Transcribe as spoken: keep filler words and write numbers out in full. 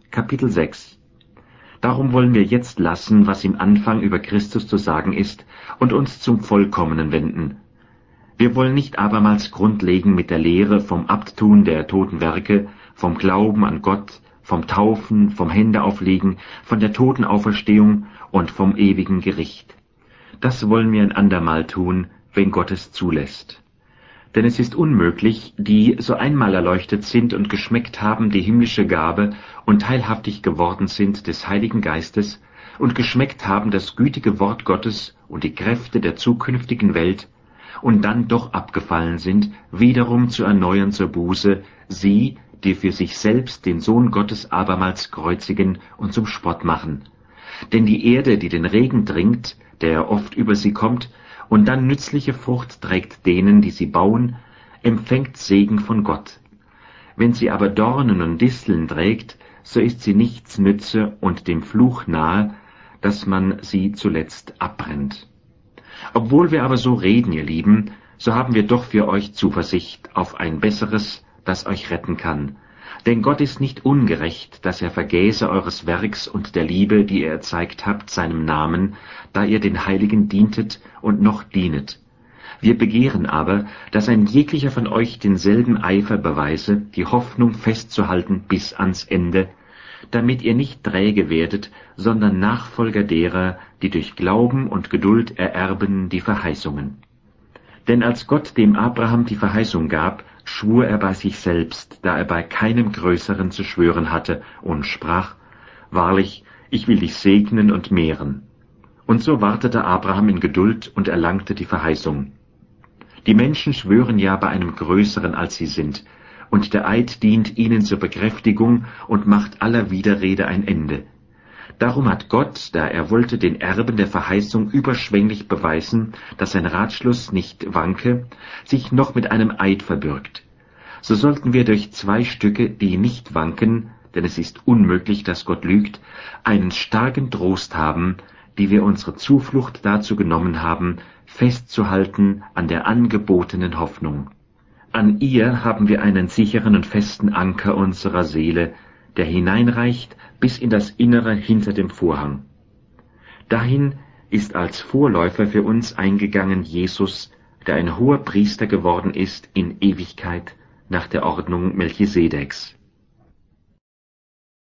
Kapitel sechs. Darum wollen wir jetzt lassen, was im Anfang über Christus zu sagen ist, und uns zum Vollkommenen wenden. Wir wollen nicht abermals Grund legen mit der Lehre vom Abtun der toten Werke, vom Glauben an Gott, vom Taufen, vom Händeauflegen, von der Totenauferstehung und vom ewigen Gericht. Das wollen wir ein andermal tun, wenn Gott es zulässt. Denn es ist unmöglich, die so einmal erleuchtet sind und geschmeckt haben die himmlische Gabe und teilhaftig geworden sind des Heiligen Geistes und geschmeckt haben das gütige Wort Gottes und die Kräfte der zukünftigen Welt und dann doch abgefallen sind, wiederum zu erneuern zur Buße, sie, die für sich selbst den Sohn Gottes abermals kreuzigen und zum Spott machen. Denn die Erde, die den Regen trinkt, der oft über sie kommt, und dann nützliche Frucht trägt denen, die sie bauen, empfängt Segen von Gott. Wenn sie aber Dornen und Disteln trägt, so ist sie nichts nütze und dem Fluch nahe, dass man sie zuletzt abbrennt. Obwohl wir aber so reden, ihr Lieben, so haben wir doch für euch Zuversicht auf ein besseres, das euch retten kann. Denn Gott ist nicht ungerecht, dass er vergäße eures Werks und der Liebe, die ihr erzeigt habt, seinem Namen, da ihr den Heiligen dientet und noch dienet. Wir begehren aber, dass ein jeglicher von euch denselben Eifer beweise, die Hoffnung festzuhalten bis ans Ende, damit ihr nicht träge werdet, sondern Nachfolger derer, die durch Glauben und Geduld ererben die Verheißungen. Denn als Gott dem Abraham die Verheißung gab, schwur er bei sich selbst, da er bei keinem Größeren zu schwören hatte, und sprach, »Wahrlich, ich will dich segnen und mehren.« Und so wartete Abraham in Geduld und erlangte die Verheißung. Die Menschen schwören ja bei einem Größeren, als sie sind, und der Eid dient ihnen zur Bekräftigung und macht aller Widerrede ein Ende. Darum hat Gott, da er wollte den Erben der Verheißung überschwänglich beweisen, dass sein Ratschluss nicht wanke, sich noch mit einem Eid verbürgt. So sollten wir durch zwei Stücke, die nicht wanken, denn es ist unmöglich, dass Gott lügt, einen starken Trost haben, die wir unsere Zuflucht dazu genommen haben, festzuhalten an der angebotenen Hoffnung. An ihr haben wir einen sicheren und festen Anker unserer Seele, der hineinreicht bis in das Innere hinter dem Vorhang. Dahin ist als Vorläufer für uns eingegangen Jesus, der ein hoher Priester geworden ist in Ewigkeit nach der Ordnung Melchisedeks.